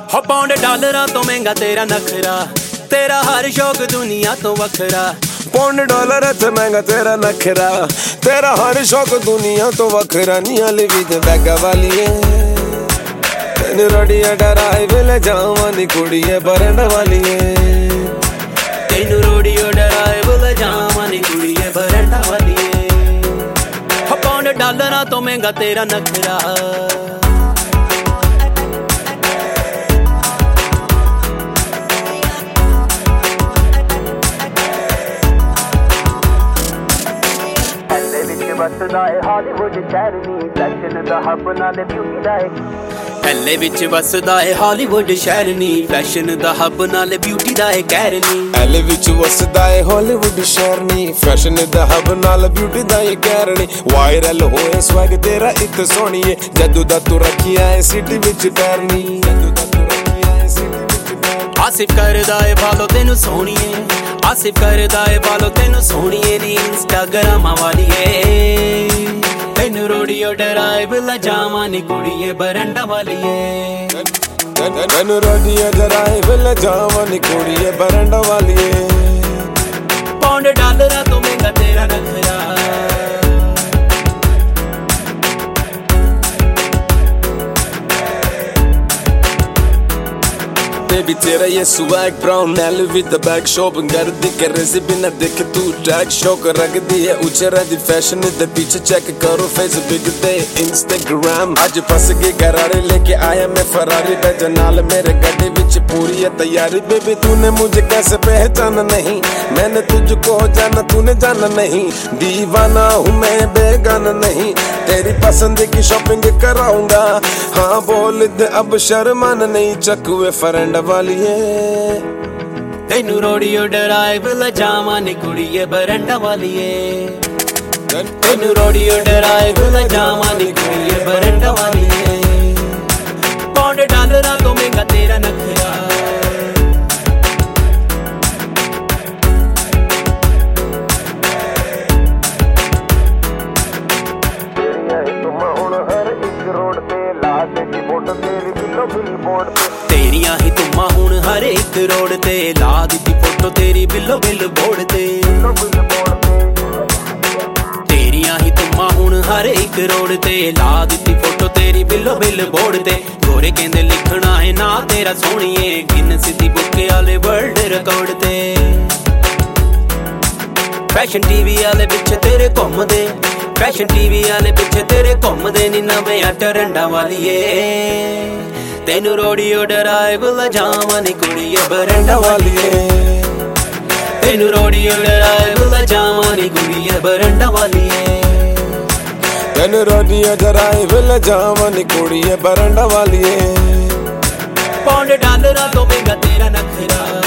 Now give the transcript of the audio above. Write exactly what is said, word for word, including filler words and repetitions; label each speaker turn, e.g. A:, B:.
A: हो पौंड डॉलरां तो महंगा तेरा नखरा, तेरा हर शौक दुनिया तो वखरा।
B: पौंड डॉलर ते महंगा तेरा नखरा, तेरा हर शौक दुनिया तो वखरा। नी हाले भी ते बैगा वाली है, तेन रोड़िया डराए वेले जावां नी कुड़िए बरंड वाली है।
A: तेनू रोड़ियो डराए वेले जावां नी कुड़िए बरंड वाली है। हो पौंड डॉलरां तो महंगा तेरा नखरा।
C: ਵਸਦਾ ਏ ਹਾਲੀਵੁੱਡ ਸ਼ਹਿਰ ਨੀ ਫੈਸ਼ਨ ਦਾ ਹੱਬ ਨਾਲੇ ਬਿਊਟੀ ਦਾ ਏ।
A: ਐਲੇ ਵਿੱਚ ਵਸਦਾ ਏ ਹਾਲੀਵੁੱਡ ਸ਼ਹਿਰ ਨੀ ਫੈਸ਼ਨ ਦਾ ਹੱਬ ਨਾਲੇ ਬਿਊਟੀ ਦਾ ਏ ਕਹਿਰ ਨੀ।
B: ਐਲੇ ਵਿੱਚ ਵਸਦਾ ਏ ਹਾਲੀਵੁੱਡ ਸ਼ਹਿਰ ਨੀ ਫੈਸ਼ਨ ਦਾ ਹੱਬ ਨਾਲ ਬਿਊਟੀ ਦਾ ਏ ਕਹਿਰ ਨੀ। ਵਾਇਰਲ ਹੋਏ ਸਵੈਗ ਤੇਰਾ ਇੱਕ ਸੋਹਣੀਏ, ਜਦੋਂ ਦਾ ਤੂੰ ਰੱਖਿਆ ਏ ਸਿਟੀ ਵਿੱਚ ਪੈਰ ਨੀ। ਜਦੋਂ ਦਾ ਤੂੰ ਰੱਖਿਆ ਏ ਸਿਟੀ ਵਿੱਚ ਪੈਰ।
A: ਆਸਿਫ ਕਰਦਾ ਏ ਫਾਲੋ ਤੈਨੂੰ ਸੋਹਣੀਏ, आसिफ करदा है बालो तेनू सोहणीए नी इंस्टाग्राम वाली है। तेनू रोड़ियो डराए बिला जावां नी कुड़िए बरंडा वाली है।
B: तेनू रोड़ियो डराए बिला जावां नी कुड़िए बरंडा वाली है।
A: पौंड डॉलरां तो महंगा तेरा नखरा।
B: Baby तेरा ये swag brown nail with the bag shopping करदी करे से बिना देखे तू टैग शौक रखदी है ऊंचे रहदी फैशन दे पीछे चेक करो फेसबुक दे इंस्टाग्राम। आज फस गई घरारे लेके आया मैं फरारी भेजा नाल मेरे गड्डी विच पूरी है तैयारी। बेबी तूने मुझे कैसे पहचाना नहीं, मैंने तुझको जाना तूने जाना नहीं। दीवाना हूँ मैं बेगाना नहीं, तेरी पसंद की शॉपिंग कराऊंगा। हाँ बोल दे अब शर्माना नहीं, चकुए फ्रेंड वाली है।
A: तेनू रोड़ियो डराए बिला जावां नी कुड़िए बरंडा वाली है। तेनू रोड़ियो डराए बिला जावां नी कुड़िए बरंडा वाली है। पौंड डॉलरां तो महंगा तेरा नखरा। तेरियां ही तुमा हुण हर एक रोड ते ला दित्ती फोटो तेरी बिल्लो बिल बोर्ड ते। तेरियां ही तुमा हुण हर एक रोड ते ला दित्ती फोटो तेरी बिल्लो बिल बोर्ड ते। गोरे कहंदे लिखना है ना तेरा सोहणीए गिनस दी बुक वाले वर्ल्ड रिकॉर्ड ते। फैशन टीवी वाले पिछे तेरे घुमदे, फैशन टीवी वाले पिछे तेरे घुमदे नी नवे टरंडा वाली है। तेनू रोड़ियो डराए बिला जावां नी कुड़िए बरंडा वाली है। तेनू रोड़ियो डराए बिला जावां नी कुड़िए बरंडा वाली है।
B: तेनू रोड़ियो डराए बिला जावां नी कुड़िए बरंडा वाली है।
A: पौंड डॉलरां तो महंगा तेरा नखरा।